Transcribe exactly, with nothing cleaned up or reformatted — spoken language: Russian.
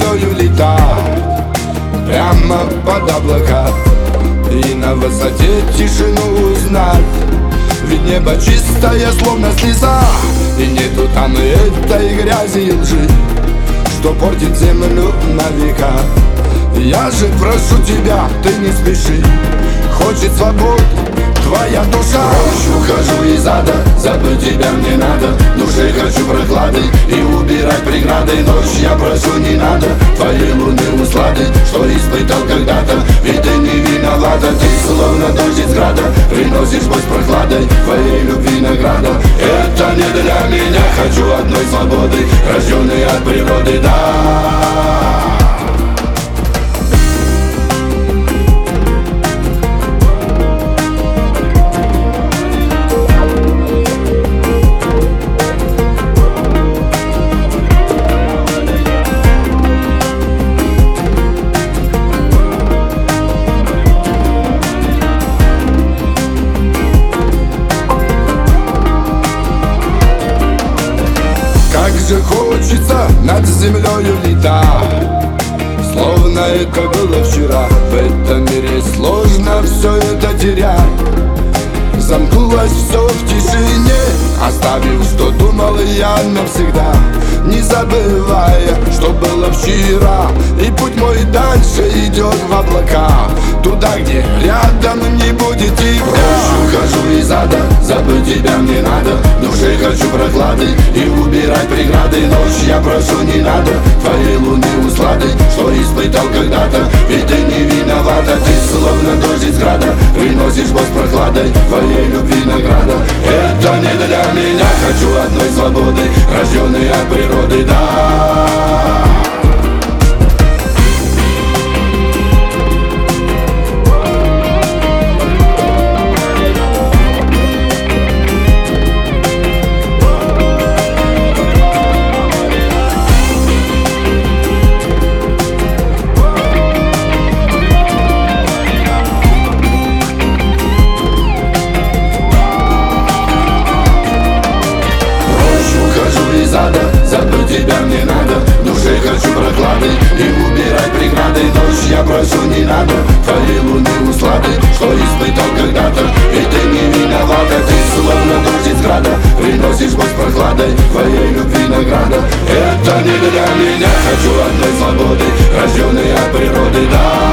землею летать прямо под облака и на высоте тишину узнать. Ведь небо чистое, словно слеза, и нету там этой грязи и лжи, что портит землю на века. Я же прошу тебя, ты не спеши, хочет свободы твоя душа. Прочь ухожу из ада, забыть тебя мне надо. Душе хочу прохлады и убирать преграды. Ночь я прошу, не надо твоей луны услады, что испытал когда-то. Ведь ты не виновата, ты словно дождь из града, приносишь боль с прохладой твоей любви награда. Это не для меня, хочу одной свободы, рожденной от природы, да. Как же хочется над землею летать, словно это было вчера. В этом мире сложно все это терять. Замкнулось все в тишине, оставив, что думал я навсегда, не забывая, что было вчера. И путь мой дальше идет в облака, туда, где рядом не будет тебя. Прочь ухожу из ада, забыть тебя мне надо. Душе хочу прохлады и убирать преграды. Ночь я прошу, не надо твоей луны услады, что испытал когда-то. Ведь ты не виновата, ты словно дождь из града, приносишь боль с прохладой твоей любви награда. Это не для меня, хочу одной свободы, рожденной от природы, да. Забыть тебя мне надо, душе хочу прохлады и убирать преграды. Ночь я прошу, не надо твоей луны услады, что испытал когда-то. Ведь ты не виновата, ты словно дождь из града, приносишь боль с прохладой твоей любви награда. Это не для меня, хочу одной свободы, рожденной от природы, да.